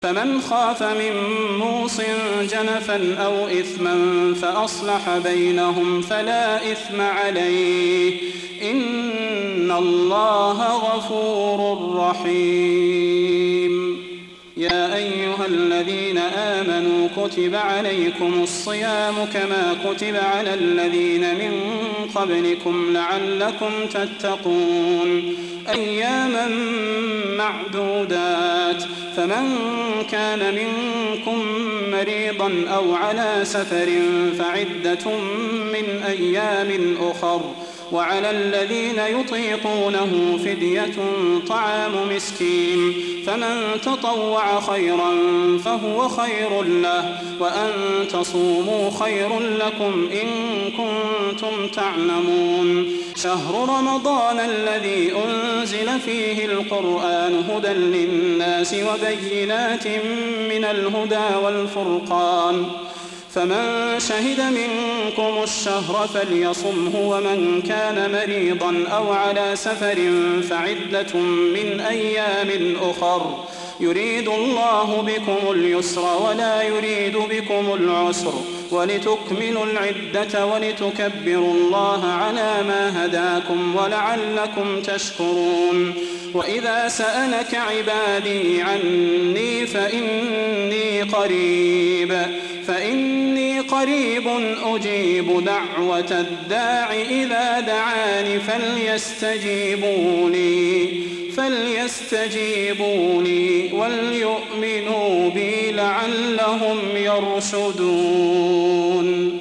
فمن خاف من موص جنفا أو إثما فأصلح بينهم فلا إثم عليه إن الله غفور رحيم. يا أيها الذين آمنوا كتب عليكم الصيام كما كتب على الذين من قبلكم لعلكم تتقون أياما معدودات فمن كان منكم مريضا أو على سفر فعدة من أيام أخر وعلى الذين يطيقونه فدية طعام مسكين فمن تطوع خيرا فهو خير له وأن تصوموا خير لكم إن كنتم تعلمون. شهر رمضان الذي أنزل فيه القرآن هدى للناس وبينات من الهدى والفرقان فمن شهد منكم الشهر فليصمه ومن كان مريضا أو على سفر فعدة من أيام أخر يريد الله بكم اليسر ولا يريد بكم العسر ولتكملوا العدة ولتكبروا الله على ما هداكم ولعلكم تشكرون. وإذا سألك عبادي عني فإني قريب أجيب دعوة الداع إذا دعاني فليستجيبوا لي وليؤمنوا بي لعلهم يرشدون.